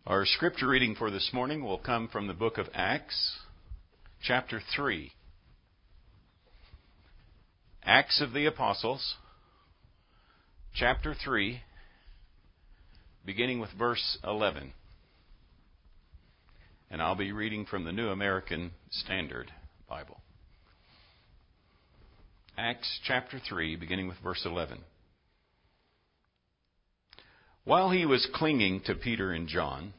Our scripture reading for this morning will come from the book of Acts, chapter 3. Acts of the Apostles, chapter 3, beginning with verse 11. And I'll be reading from the New American Standard Bible. Acts chapter 3, beginning with verse 11. While he was clinging to Peter and John,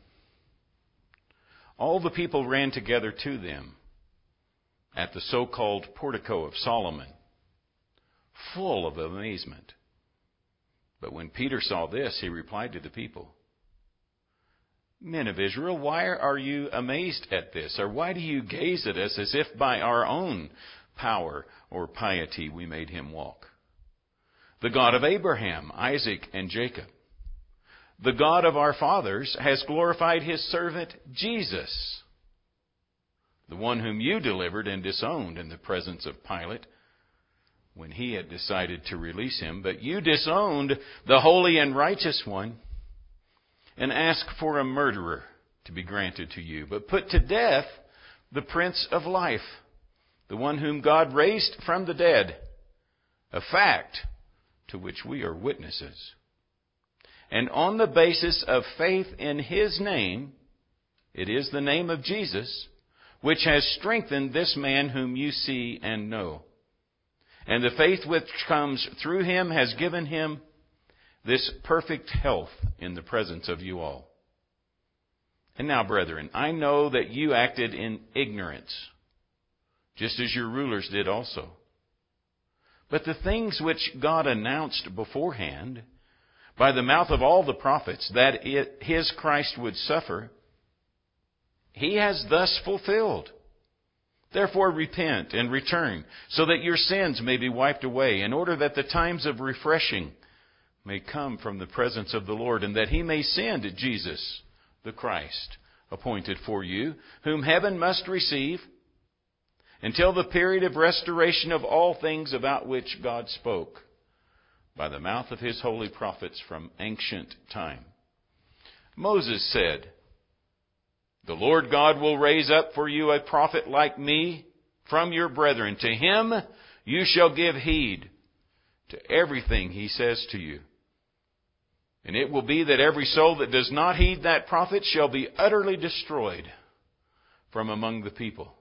all the people ran together to them at the so-called Portico of Solomon, full of amazement. But when Peter saw this, he replied to the people, "Men of Israel, why are you amazed at this? Or why do you gaze at us as if by our own power or piety we made him walk? The God of Abraham, Isaac, and Jacob, the God of our fathers, has glorified his servant Jesus, the one whom you delivered and disowned in the presence of Pilate when he had decided to release him. But you disowned the holy and righteous one and asked for a murderer to be granted to you, but put to death the Prince of Life, the one whom God raised from the dead, a fact to which we are witnesses. And on the basis of faith in his name, it is the name of Jesus, which has strengthened this man whom you see and know. And the faith which comes through him has given him this perfect health in the presence of you all. And now, brethren, I know that you acted in ignorance, just as your rulers did also. But the things which God announced beforehand by the mouth of all the prophets, that his Christ would suffer, he has thus fulfilled. Therefore repent and return, so that your sins may be wiped away, in order that the times of refreshing may come from the presence of the Lord, and that he may send Jesus, the Christ, appointed for you, whom heaven must receive, until the period of restoration of all things about which God spoke by the mouth of his holy prophets from ancient time. Moses said, 'The Lord God will raise up for you a prophet like me from your brethren. To him you shall give heed to everything he says to you. And it will be that every soul that does not heed that prophet shall be utterly destroyed from among the people.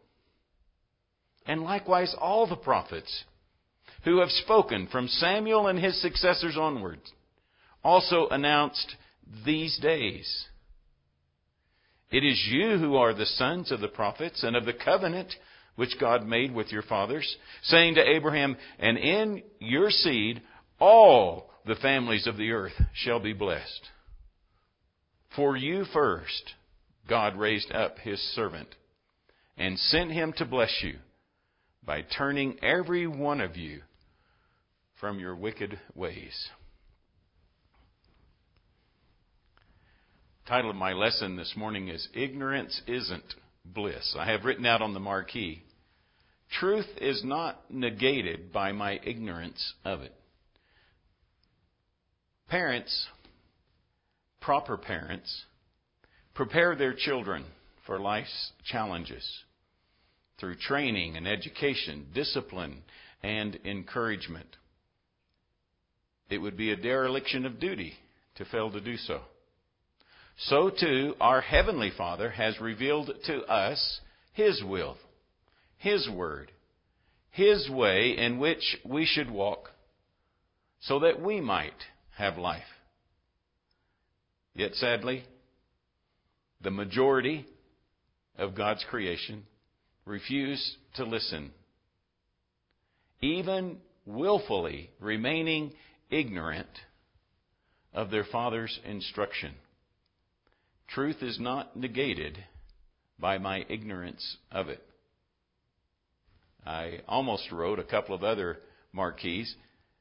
And likewise all the prophets who have spoken from Samuel and his successors onwards also announced these days. It is you who are the sons of the prophets and of the covenant which God made with your fathers, saying to Abraham, and in your seed all the families of the earth shall be blessed. For you first God raised up his servant and sent him to bless you by turning every one of you from your wicked ways.'" The title of my lesson this morning is Ignorance Isn't Bliss. I have written out on the marquee, "Truth is not negated by my ignorance of it." Parents, proper parents, prepare their children for life's challenges through training and education, discipline, and encouragement. It would be a dereliction of duty to fail to do so. So too, our Heavenly Father has revealed to us his will, his word, his way in which we should walk, so that we might have life. Yet sadly, the majority of God's creation refuse to listen, even willfully remaining ignorant of their Father's instruction. Truth is not negated by my ignorance of it. I almost wrote a couple of other marquees.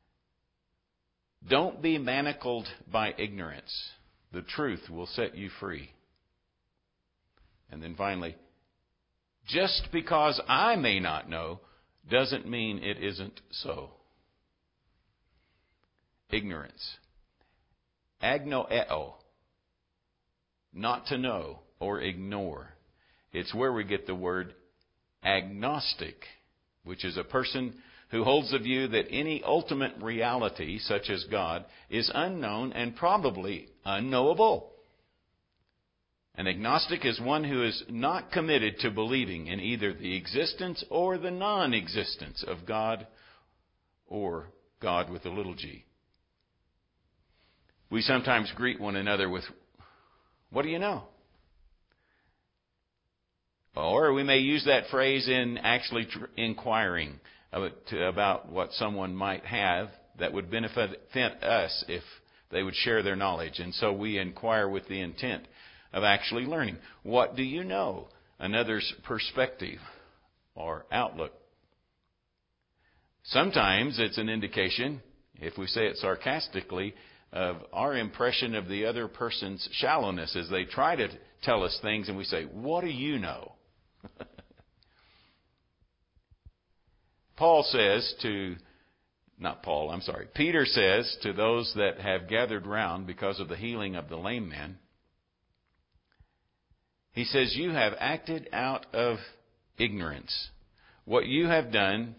Don't be manacled by ignorance. The truth will set you free. And then finally, just because I may not know doesn't mean it isn't so. Ignorance. Agnoeo. not to know or ignore. It's where we get the word agnostic, which is a person who holds the view that any ultimate reality, such as God, is unknown and probably unknowable. An agnostic is one who is not committed to believing in either the existence or the non-existence of God, or God with a little g. We sometimes greet one another with, "What do you know?" Or we may use that phrase in actually inquiring about what someone might have that would benefit us if they would share their knowledge. And so we inquire with the intent of actually learning. What do you know? Another's perspective or outlook. Sometimes it's an indication, if we say it sarcastically, of our impression of the other person's shallowness as they try to tell us things and we say, "What do you know?" Peter says to those that have gathered round because of the healing of the lame man, he says, "You have acted out of ignorance. What you have done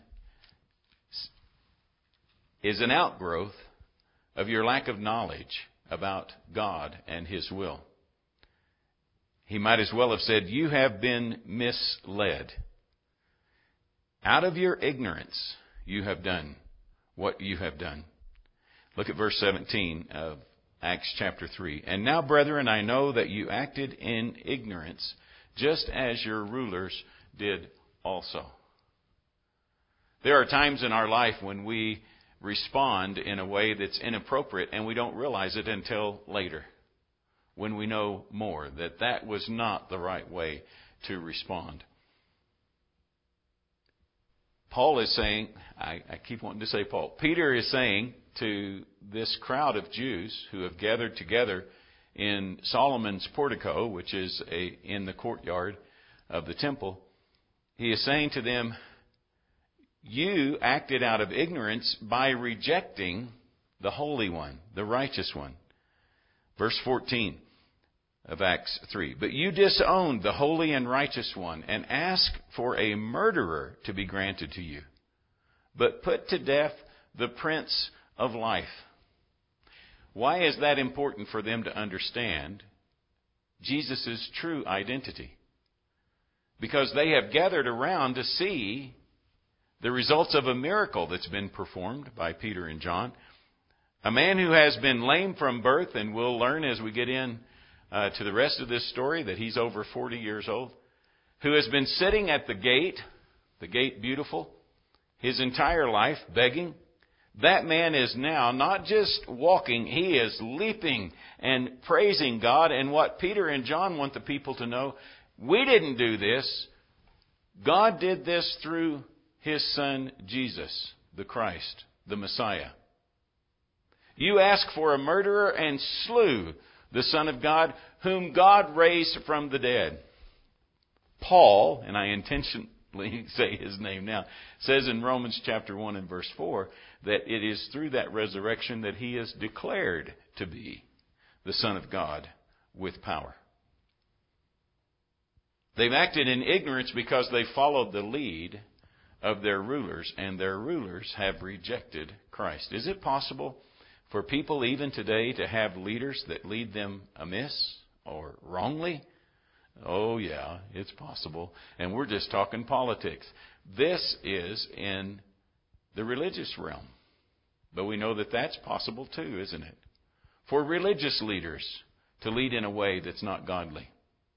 is an outgrowth of your lack of knowledge about God and His will." He might as well have said, "You have been misled. Out of your ignorance, you have done what you have done." Look at verse 17 of Acts chapter 3. "And now, brethren, I know that you acted in ignorance, just as your rulers did also." There are times in our life when we respond in a way that's inappropriate and we don't realize it until later, when we know more, that was not the right way to respond. Paul is saying, I keep wanting to say Paul, Peter is saying to this crowd of Jews who have gathered together in Solomon's portico, which is in the courtyard of the temple, he is saying to them, you acted out of ignorance by rejecting the Holy One, the righteous one. Verse 14 of Acts 3. "But you disowned the holy and righteous one and asked for a murderer to be granted to you, but put to death the Prince of Life." Why is that important for them to understand Jesus' true identity? Because they have gathered around to see the results of a miracle that's been performed by Peter and John. A man who has been lame from birth, and we'll learn as we get in to the rest of this story that he's over 40 years old, who has been sitting at the gate beautiful, his entire life begging. That man is now not just walking, he is leaping and praising God. And what Peter and John want the people to know, we didn't do this. God did this through His Son, Jesus, the Christ, the Messiah. You asked for a murderer and slew the Son of God, whom God raised from the dead. Paul, and I intentionally say his name now, says in Romans chapter 1 and verse 4 that it is through that resurrection that he is declared to be the Son of God with power. They've acted in ignorance because they followed the lead of their rulers, and their rulers have rejected Christ. Is it possible for people even today to have leaders that lead them amiss or wrongly? Oh yeah, it's possible. And we're just talking politics. This is in the religious realm. But we know that that's possible too, isn't it? For religious leaders to lead in a way that's not godly.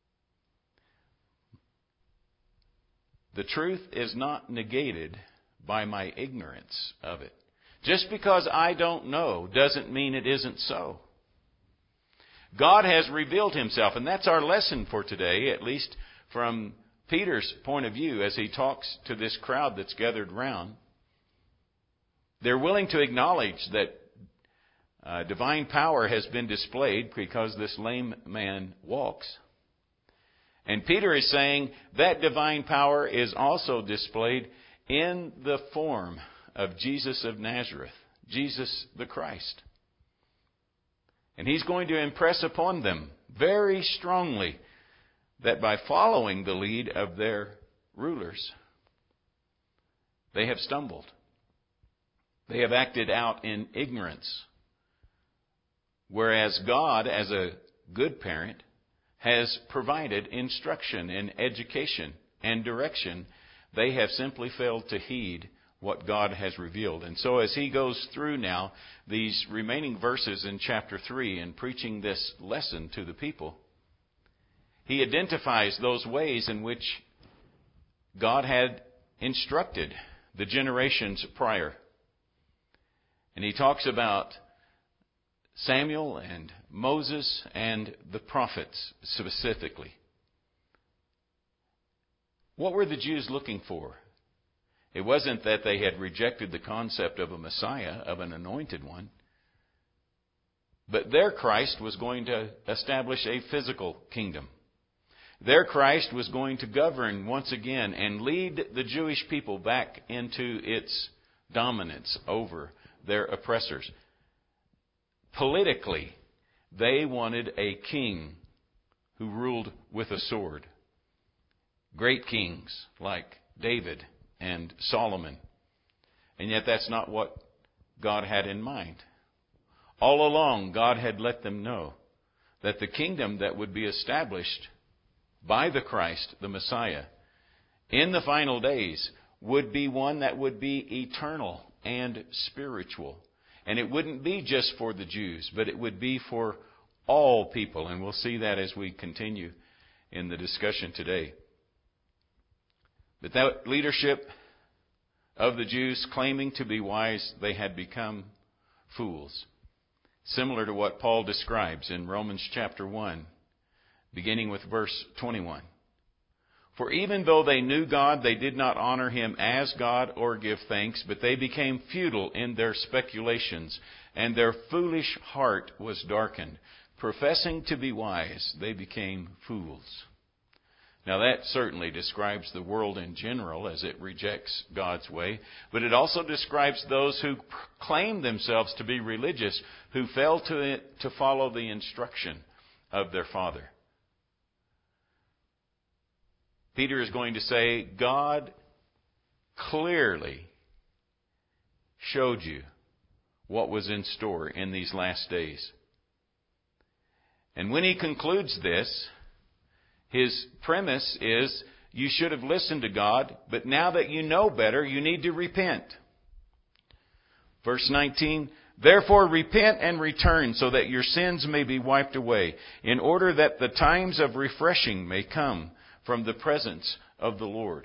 The truth is not negated by my ignorance of it. Just because I don't know doesn't mean it isn't so. God has revealed Himself, and that's our lesson for today, at least from Peter's point of view as he talks to this crowd that's gathered round. They're willing to acknowledge that divine power has been displayed because this lame man walks. And Peter is saying that divine power is also displayed in the form of Jesus of Nazareth, Jesus the Christ. And He's going to impress upon them very strongly that by following the lead of their rulers, they have stumbled. They have acted out in ignorance. Whereas God, as a good parent, has provided instruction and education and direction, they have simply failed to heed what God has revealed. And so as he goes through now these remaining verses in chapter 3 and preaching this lesson to the people, he identifies those ways in which God had instructed the generations prior. And he talks about Samuel and Moses and the prophets specifically. What were the Jews looking for? It wasn't that they had rejected the concept of a Messiah, of an anointed one, but their Christ was going to establish a physical kingdom. Their Christ was going to govern once again and lead the Jewish people back into its dominance over their oppressors. Politically, they wanted a king who ruled with a sword. Great kings like David and Solomon. And yet that's not what God had in mind. All along, God had let them know that the kingdom that would be established by the Christ, the Messiah, in the final days would be one that would be eternal and spiritual. And it wouldn't be just for the Jews, but it would be for all people. And we'll see that as we continue in the discussion today. But that leadership of the Jews, claiming to be wise, they had become fools. Similar to what Paul describes in Romans chapter 1, beginning with verse 21. For even though they knew God, they did not honor him as God or give thanks, but they became futile in their speculations, and their foolish heart was darkened. Professing to be wise, they became fools. Now that certainly describes the world in general as it rejects God's way, but it also describes those who claim themselves to be religious, who fail to follow the instruction of their Father. Peter is going to say, God clearly showed you what was in store in these last days. And when he concludes this, his premise is, you should have listened to God, but now that you know better, you need to repent. Verse 19, therefore repent and return so that your sins may be wiped away, in order that the times of refreshing may come from the presence of the Lord.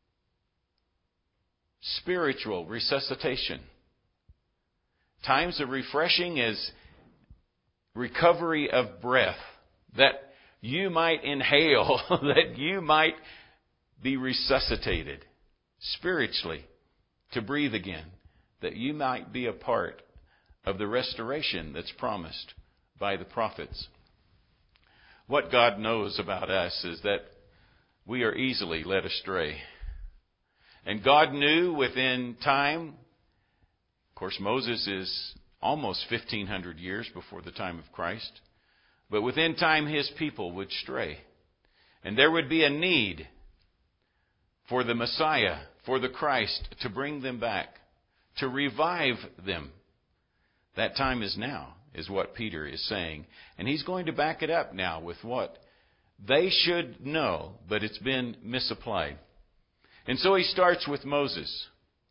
Spiritual resuscitation. Times of refreshing is recovery of breath, that you might inhale, that you might be resuscitated spiritually to breathe again, that you might be a part of the restoration that's promised by the prophets. What God knows about us is that we are easily led astray. And God knew within time, of course Moses is almost 1,500 years before the time of Christ, but within time his people would stray. And there would be a need for the Messiah, for the Christ, to bring them back, to revive them. That time is now, is what Peter is saying. And he's going to back it up now with what they should know, but it's been misapplied. And so he starts with Moses.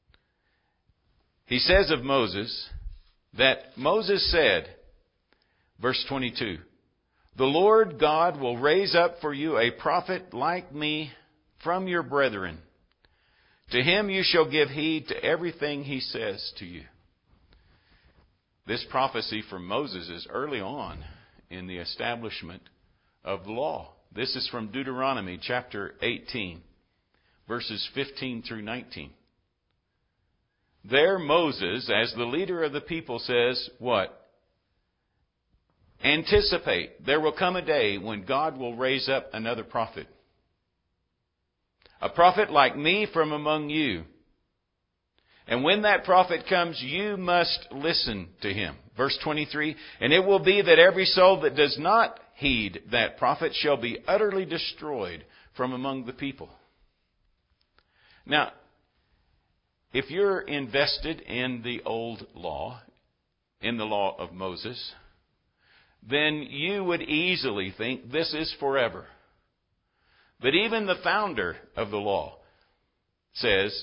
He says of Moses that Moses said, verse 22, the Lord God will raise up for you a prophet like me from your brethren. To him you shall give heed to everything he says to you. This prophecy from Moses is early on in the establishment of the law. This is from Deuteronomy chapter 18, verses 15 through 19. There Moses, as the leader of the people, says, what? Anticipate, there will come a day when God will raise up another prophet. A prophet like me from among you. And when that prophet comes, you must listen to him. Verse 23, and it will be that every soul that does not heed that prophet shall be utterly destroyed from among the people. Now, if you're invested in the old law, in the law of Moses, then you would easily think this is forever. But even the founder of the law says,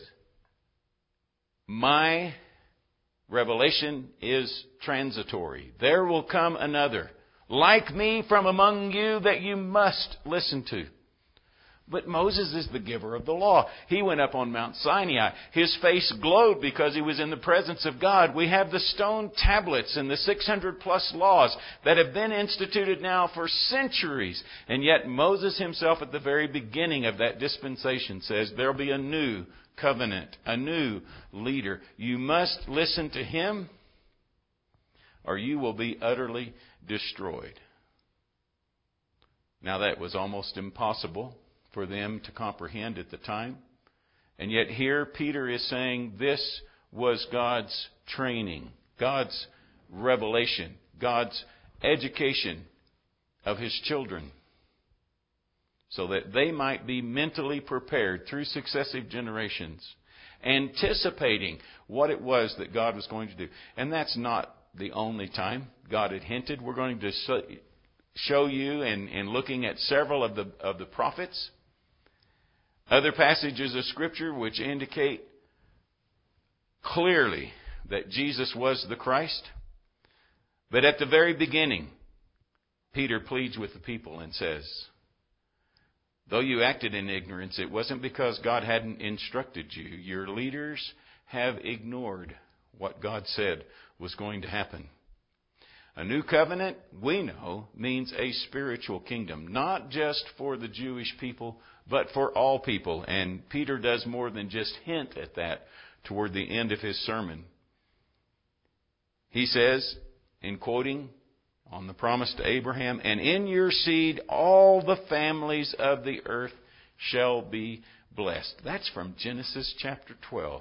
my revelation is transitory. There will come another, like me from among you, that you must listen to. But Moses is the giver of the law. He went up on Mount Sinai. His face glowed because he was in the presence of God. We have the stone tablets and the 600 plus laws that have been instituted now for centuries. And yet Moses himself at the very beginning of that dispensation says there will be a new covenant, a new leader. You must listen to him or you will be utterly destroyed. Now that was almost impossible for them to comprehend at the time. And yet here Peter is saying this was God's training, God's revelation, God's education of his children, so that they might be mentally prepared through successive generations, anticipating what it was that God was going to do. And that's not the only time God had hinted. We're going to show you in looking at several of the prophets, other passages of Scripture which indicate clearly that Jesus was the Christ. But at the very beginning, Peter pleads with the people and says, though you acted in ignorance, it wasn't because God hadn't instructed you. Your leaders have ignored what God said was going to happen. A new covenant, we know, means a spiritual kingdom, not just for the Jewish people, but for all people. And Peter does more than just hint at that toward the end of his sermon. He says, in quoting on the promise to Abraham, and in your seed all the families of the earth shall be blessed. That's from Genesis chapter 12.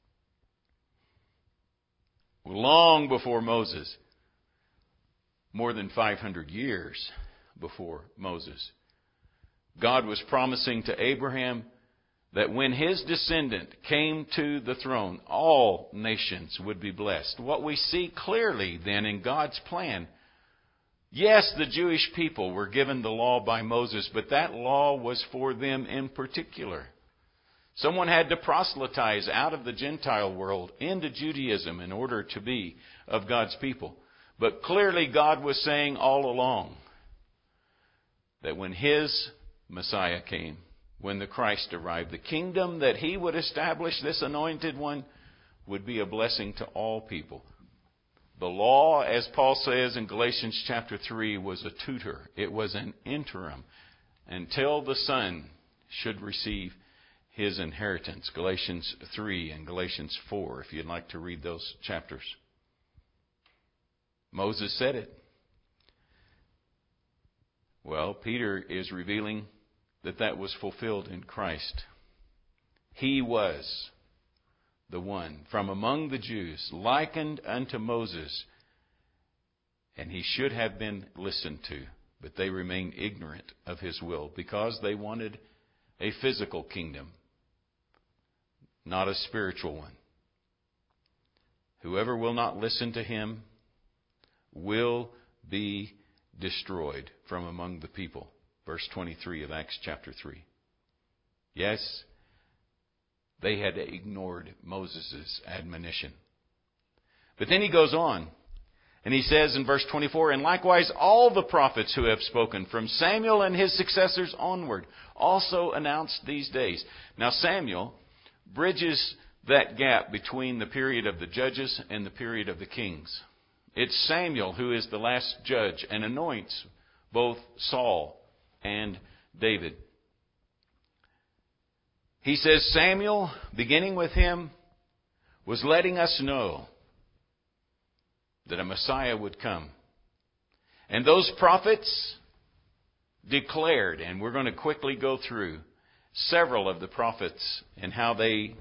Long before Moses. More than 500 years before Moses. God was promising to Abraham that when his descendant came to the throne, all nations would be blessed. What we see clearly then in God's plan, yes, the Jewish people were given the law by Moses, but that law was for them in particular. Someone had to proselytize out of the Gentile world into Judaism in order to be of God's people. But clearly God was saying all along that when his Messiah came, when the Christ arrived, the kingdom that he would establish, this anointed one, would be a blessing to all people. The law, as Paul says in Galatians chapter 3, was a tutor. It was an interim until the Son should receive his inheritance. Galatians 3 and Galatians 4, if you'd like to read those chapters. Moses said it. Well, Peter is revealing that was fulfilled in Christ. He was the one from among the Jews, likened unto Moses, and he should have been listened to, but they remained ignorant of his will because they wanted a physical kingdom, not a spiritual one. Whoever will not listen to him will be destroyed from among the people. Verse 23 of Acts chapter 3. Yes, they had ignored Moses' admonition. But then he goes on, and he says in verse 24, and likewise all the prophets who have spoken from Samuel and his successors onward also announced these days. Now Samuel bridges that gap between the period of the judges and the period of the kings. It's Samuel who is the last judge and anoints both Saul and David. He says Samuel, beginning with him, was letting us know that a Messiah would come. And those prophets declared, and we're going to quickly go through several of the prophets and how they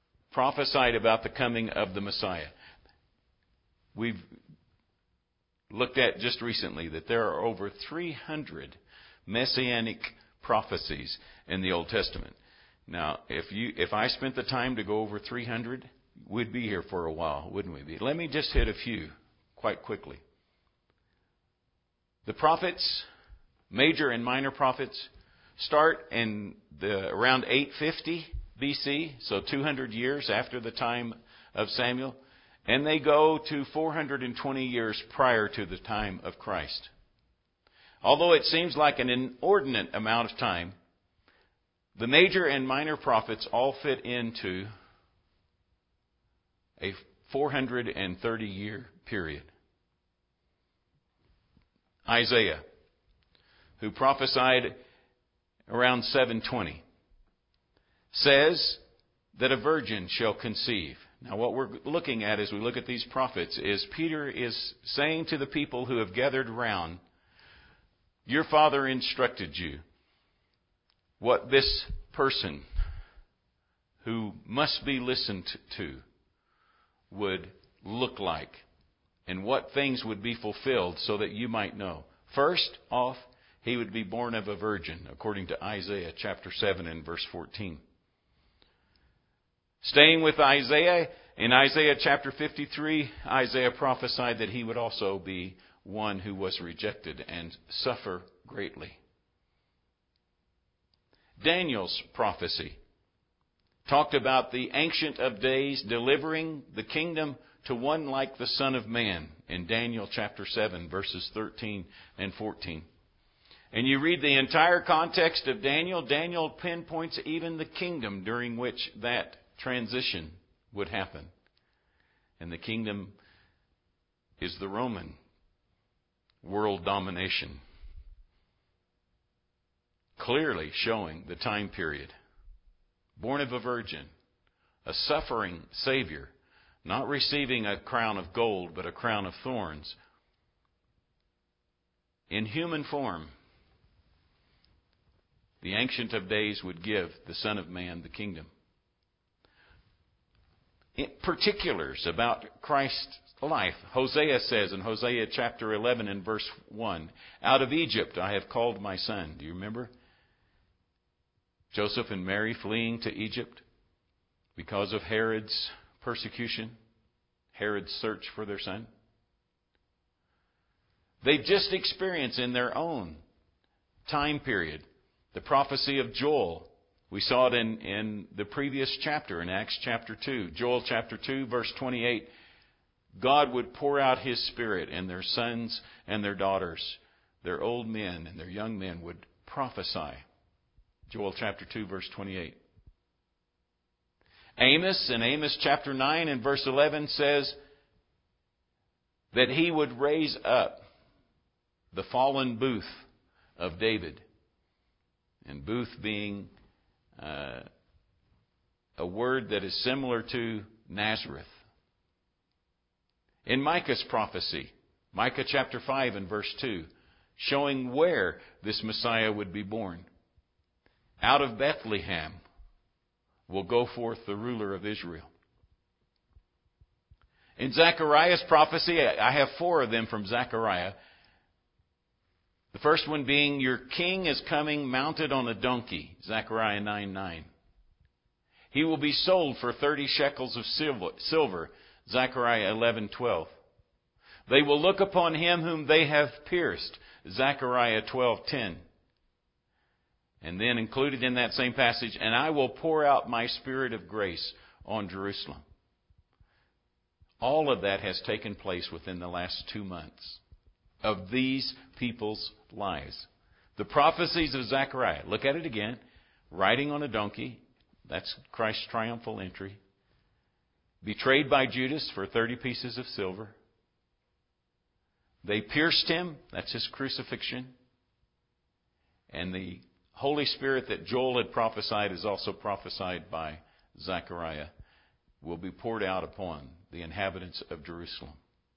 prophesied about the coming of the Messiah. We've looked at just recently that there are over 300 messianic prophecies in the Old Testament. Now, if I spent the time to go over 300, we'd be here for a while, wouldn't we be? Let me just hit a few quite quickly. The prophets, major and minor prophets, start in around 850 BC, so 200 years after the time of Samuel, and they go to 420 years prior to the time of Christ. Although it seems like an inordinate amount of time, the major and minor prophets all fit into a 430-year period. Isaiah, who prophesied around 720, says that a virgin shall conceive. Now, what we're looking at as we look at these prophets is Peter is saying to the people who have gathered around, your father instructed you what this person who must be listened to would look like and what things would be fulfilled so that you might know. First off, he would be born of a virgin, according to Isaiah chapter 7 and verse 14. Staying with Isaiah, in Isaiah chapter 53, Isaiah prophesied that he would also be one who was rejected and suffer greatly. Daniel's prophecy talked about the Ancient of Days delivering the kingdom to one like the Son of Man in Daniel chapter 7, verses 13 and 14. And you read the entire context of Daniel, Daniel pinpoints even the kingdom during which that transition would happen. And the kingdom is the Roman world domination. Clearly showing the time period. Born of a virgin, a suffering Savior, not receiving a crown of gold, but a crown of thorns. In human form, the Ancient of Days would give the Son of Man the kingdom. In particulars about Christ's life, Hosea says in Hosea chapter 11 and verse 1, out of Egypt I have called my son. Do you remember? Joseph and Mary fleeing to Egypt because of Herod's persecution, Herod's search for their son. They've just experienced in their own time period the prophecy of Joel. We saw it in the previous chapter, in Acts chapter 2. Joel chapter 2, verse 28. God would pour out His Spirit, and their sons and their daughters, their old men and their young men would prophesy. Joel chapter 2, verse 28. Amos, in Amos chapter 9 and verse 11, says that He would raise up the fallen booth of David. And booth being a word that is similar to Nazareth. In Micah's prophecy, Micah chapter 5 and verse 2, showing where this Messiah would be born. Out of Bethlehem will go forth the ruler of Israel. In Zechariah's prophecy, I have 4 of them from Zechariah. The first one being, your king is coming mounted on a donkey, Zechariah 9:9. He will be sold for 30 shekels of silver, Zechariah 11:12. They will look upon him whom they have pierced, Zechariah 12:10. And then included in that same passage, and I will pour out my Spirit of grace on Jerusalem. All of that has taken place within the last 2 months of these people's lives. The prophecies of Zechariah, look at it again, riding on a donkey, that's Christ's triumphal entry. Betrayed by Judas for 30 pieces of silver. They pierced him, that's his crucifixion. And the Holy Spirit that Joel had prophesied is also prophesied by Zechariah, will be poured out upon the inhabitants of Jerusalem.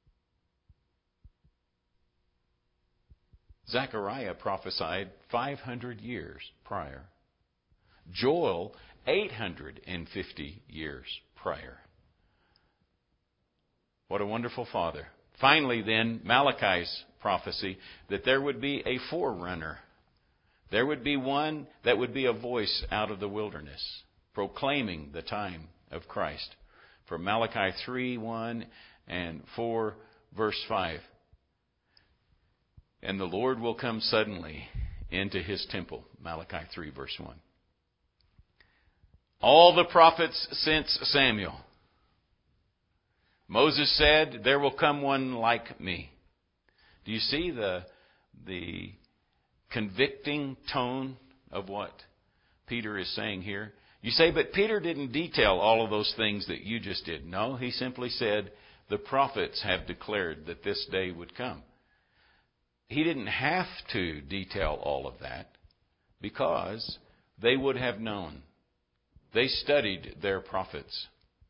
Zechariah prophesied 500 years prior. Joel, 850 years prior. What a wonderful Father. Finally, then, Malachi's prophecy that there would be a forerunner. There would be one that would be a voice out of the wilderness, proclaiming the time of Christ. From Malachi 3:1 and 4, verse 5. And the Lord will come suddenly into his temple. Malachi 3, verse 1. All the prophets since Samuel. Moses said, there will come one like me. Do you see the convicting tone of what Peter is saying here? You say, but Peter didn't detail all of those things that you just did. No, he simply said, the prophets have declared that this day would come. He didn't have to detail all of that because they would have known. They studied their prophets.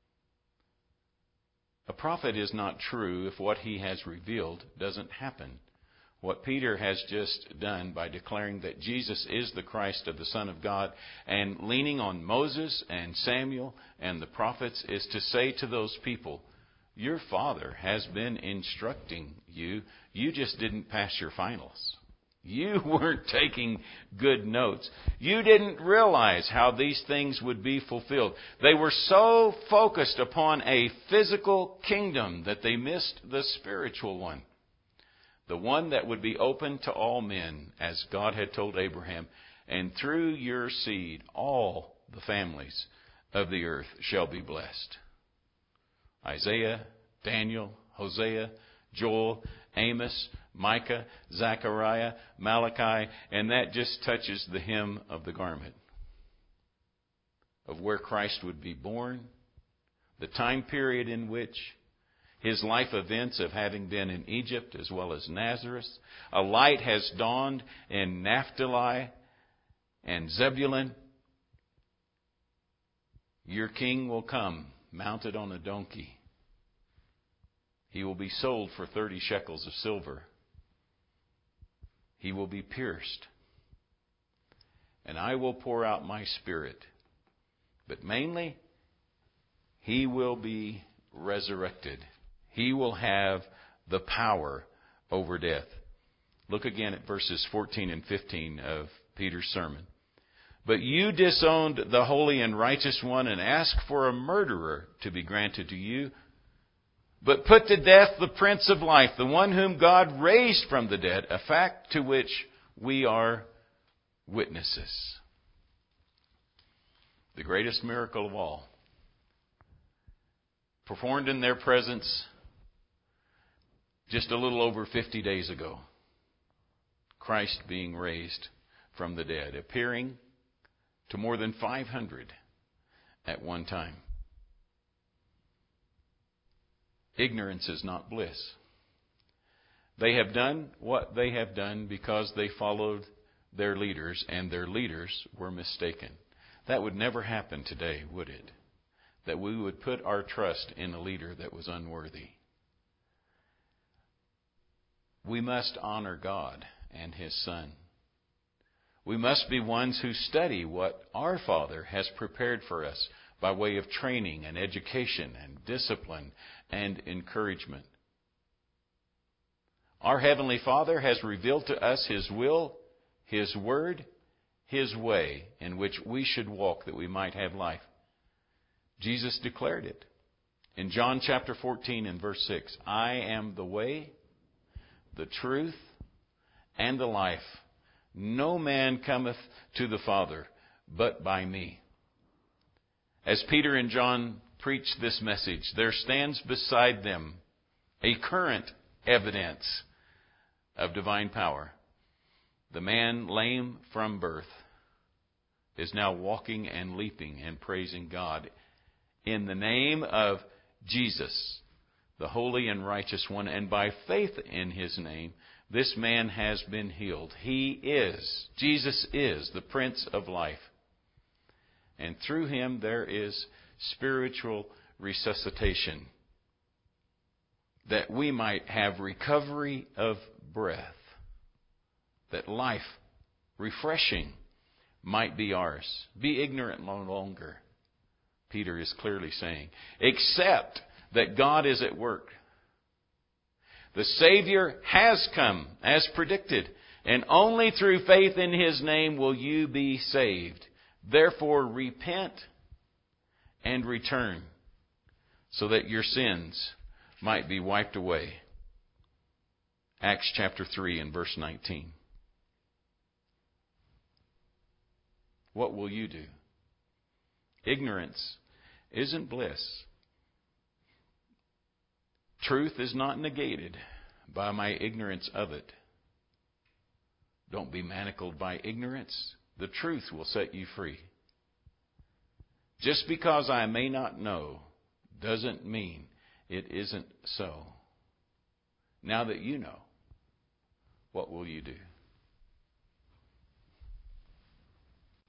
A prophet is not true if what he has revealed doesn't happen. What Peter has just done by declaring that Jesus is the Christ of the Son of God and leaning on Moses and Samuel and the prophets is to say to those people, your Father has been instructing you. You just didn't pass your finals. You weren't taking good notes. You didn't realize how these things would be fulfilled. They were so focused upon a physical kingdom that they missed the spiritual one. The one that would be open to all men, as God had told Abraham, and through your seed all the families of the earth shall be blessed. Isaiah, Daniel, Hosea, Joel, Amos, Micah, Zechariah, Malachi, and that just touches the hem of the garment of where Christ would be born, the time period in which his life events of having been in Egypt as well as Nazareth. A light has dawned in Naphtali and Zebulun. Your king will come mounted on a donkey. He will be sold for 30 shekels of silver. He will be pierced. And I will pour out my Spirit. But mainly, he will be resurrected. He will have the power over death. Look again at verses 14 and 15 of Peter's sermon. But you disowned the holy and righteous one and asked for a murderer to be granted to you. But put to death the Prince of Life, the one whom God raised from the dead, a fact to which we are witnesses. The greatest miracle of all, performed in their presence just a little over 50 days ago. Christ being raised from the dead, appearing to more than 500 at one time. Ignorance is not bliss. They have done what they have done because they followed their leaders, and their leaders were mistaken. That would never happen today, would it? That we would put our trust in a leader that was unworthy. We must honor God and His Son. We must be ones who study what our Father has prepared for us by way of training and education and discipline and encouragement. Our Heavenly Father has revealed to us His will, His word, His way in which we should walk that we might have life. Jesus declared it in John chapter 14 and verse 6. I am the way, the truth, and the life. No man cometh to the Father but by me. As Peter and John preached this message, there stands beside them a current evidence of divine power. The man lame from birth is now walking and leaping and praising God in the name of Jesus, the holy and righteous one, and by faith in His name, this man has been healed. Jesus is the Prince of Life. And through Him there is spiritual resuscitation, that we might have recovery of breath, that life, refreshing, might be ours. Be ignorant no longer, Peter is clearly saying, except that God is at work. The Savior has come as predicted, and only through faith in His name will you be saved. Therefore, repent and return so that your sins might be wiped away. Acts chapter 3 and verse 19. What will you do? Ignorance isn't bliss. Truth is not negated by my ignorance of it. Don't be manacled by ignorance. The truth will set you free. Just because I may not know doesn't mean it isn't so. Now that you know, what will you do?